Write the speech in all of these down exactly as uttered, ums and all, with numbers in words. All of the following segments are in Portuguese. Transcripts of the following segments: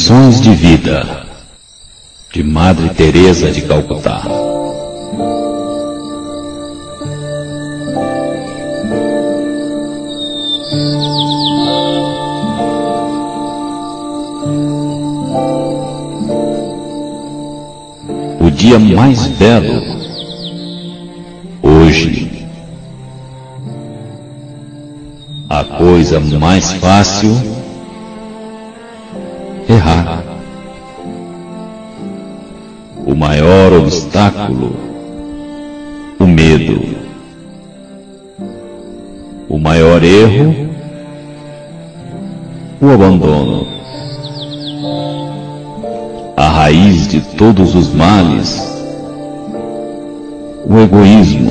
Lições de Vida, de Madre Teresa de Calcutá. O dia mais belo, hoje. A coisa mais fácil, errar. O maior obstáculo, o medo. O maior erro, o abandono. A raiz de todos os males, o egoísmo.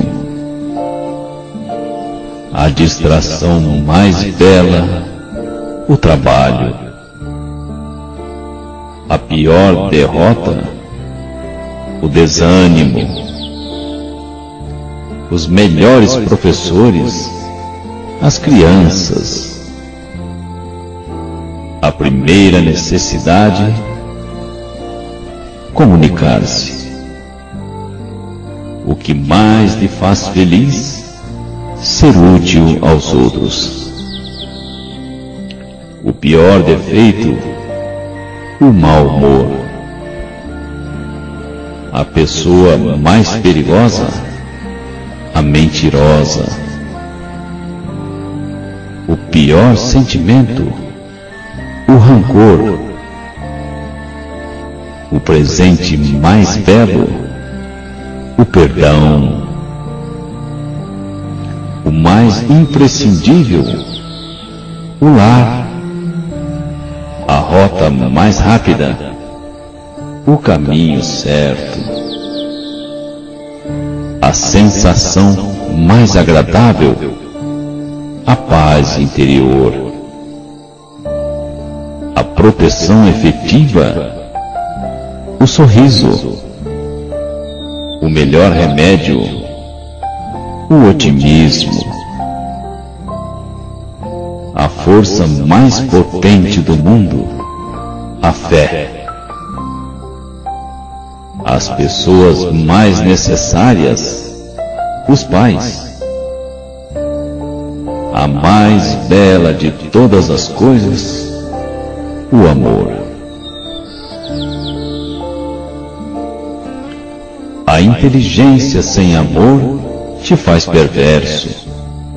A distração mais bela, o trabalho. A pior derrota, o desânimo. Os melhores professores, as crianças. A primeira necessidade, comunicar-se. O que mais lhe faz feliz, ser útil aos outros. O pior defeito, o mau humor. A pessoa mais perigosa, a mentirosa. O pior sentimento, o rancor. O presente mais belo, o perdão. O mais imprescindível, o lar. A rota mais rápida, o caminho certo. A sensação mais agradável, a paz interior. A proteção efetiva, o sorriso. O melhor remédio, o otimismo. A força mais potente do mundo, a fé. As pessoas mais necessárias, os pais. A mais bela de todas as coisas, o amor. A inteligência sem amor te faz perverso.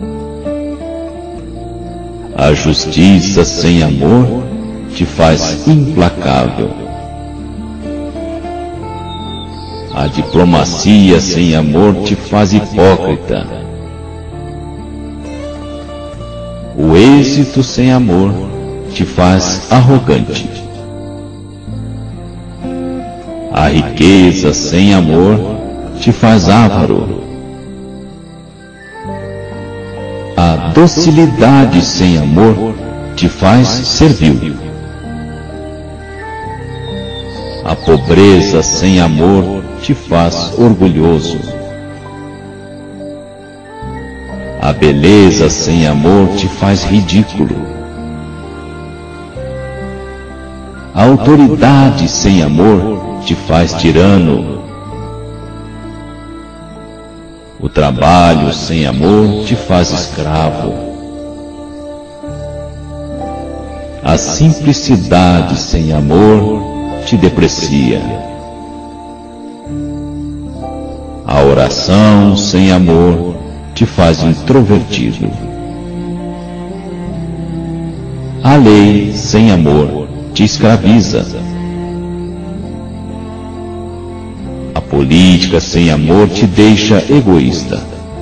A justiça sem amor te faz implacável. A diplomacia sem amor te faz hipócrita. O êxito sem amor te faz arrogante. A riqueza sem amor te faz avaro. A docilidade sem amor te faz servil. A pobreza sem amor te faz orgulhoso. A beleza sem amor te faz ridículo. A autoridade sem amor te faz tirano. O trabalho sem amor te faz escravo. A simplicidade sem amor te deprecia. A oração sem amor te faz introvertido. A lei sem amor te escraviza. A política sem amor te deixa egoísta.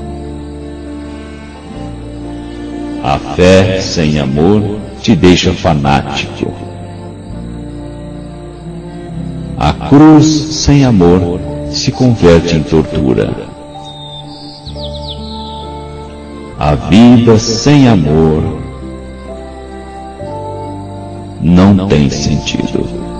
A fé sem amor te deixa fanático. A cruz sem amor se converte em tortura. A vida sem amor não tem sentido.